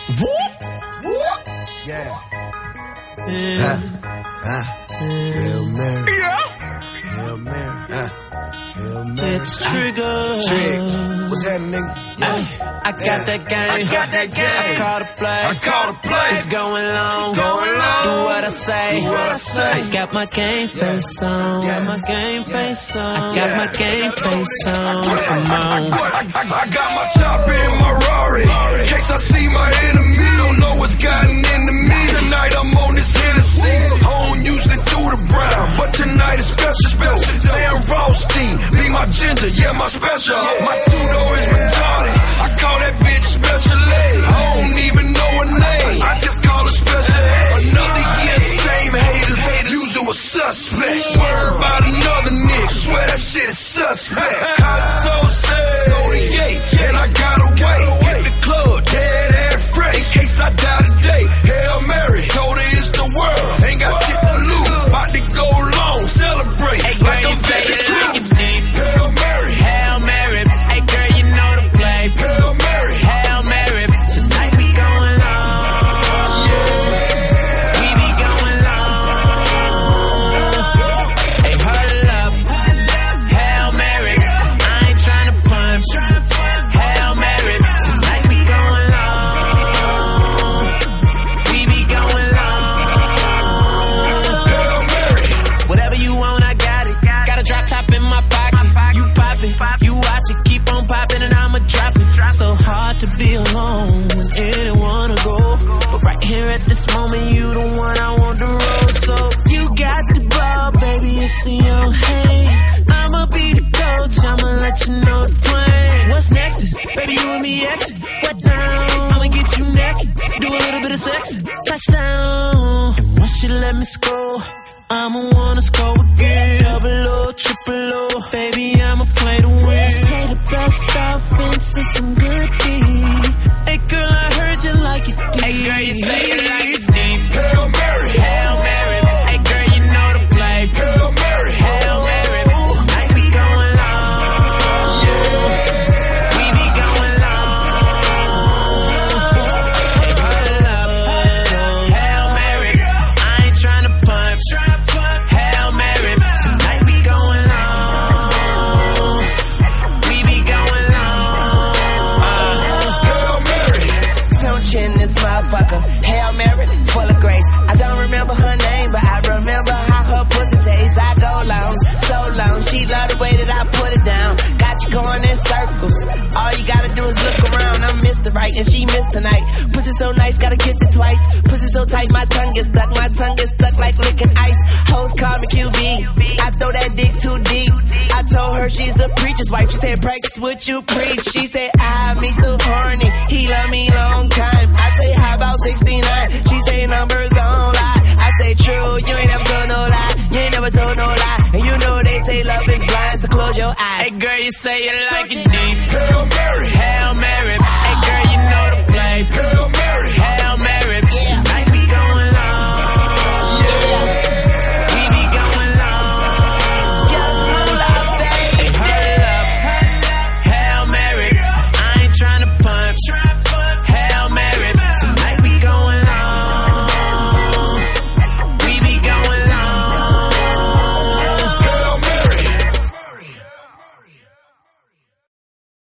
Yeah. Hail Mary. Hail Mary. Hail Mary. It's Trigger. Trig. What's happening? Yeah. I got that game. I got that game. I call the play. I call the play. Keep going long. Going long. Do what I say. Do what I say. I got my game face on. Yeah. Got my game face on. I got Yeah. my game face on. Come on. I got my chopper in my Rari. In case I see my enemy, don't know what's gotten into me. Tonight I'm on this Hennessy. I don't usually do the brown, but tonight is special. Sam Rothstein, be my ginger, yeah, my special. My two-door is retarded. I call that bitch special ed. I don't even know her name. I just call her special ed. Another year, same haters. Usual suspect. Word about another nigga. Swear that shit is suspect. Cause so sad. So the gate, and I gotta wait. Hit the club, dead and fresh. In case I die today, Hail Mary. Told her it's the world. Ain't got shit to lose. About to go long, celebrate. Hey, girl, like I'm you say at the it club. like it deep. Hail Mary. Hail Mary. Hey, girl, you know the play. Hail Mary. Hail Mary. Tonight we going long. We be going long. Hey, huddle up. Hail Mary. I ain't tryna punch. Hail Mary. Tonight we going long. We be going long. Hail Mary. Whatever you want, I got it. Got a drop top in my pocket. You pop it, you watch it, keep on popping, and I'ma drop it. So hard to be alone when anyone to go, but right here at this moment, you the one I want to roll. So you got the ball, baby, it's in your hand. I'ma be the coach, I'ma let you know the plan. What's next is, baby, you and me exit. What now? I'ma get you naked, do a little bit of sex, touchdown. And once you let me score, I'ma wanna score again. Double O, triple O, baby, I'ma play to win. Say the best offense is some good D. Hey girl, I heard you like it deep. Hey girl, you say you like it deep. Hail Mary. Hail Mary. Hey girl, you know the play. Hail Mary. Hail Mary. Tonight we going long. We be going long. Hey, huddle up. Hail Mary. I ain't tryna punch. Hail Mary. Tonight we going long. We be going long. Hail Mary. Touching this motherfucker, Hail Mary, full of grace. I don't remember her name, but I remember how her pussy tastes. I go long, so long. She love the way that I put it down. Got you going in circles. All you gotta do is look around. I missed it right, and she missed tonight. Pussy so nice, gotta kiss it twice. Pussy so tight, my tongue gets stuck. My tongue gets stuck like licking ice. Hoes call me QB. I throw that dick too deep. I told her she's the preacher's wife. She said, practice what you preach. She said, me so horny. He love me long time. I say, how about 69? She say, numbers don't lie. I say, true, you ain't never told no lie. You ain't never told no lie. And you know they say love is blind, so close your eyes. Hey girl, you say you like it deep. Hail Mary.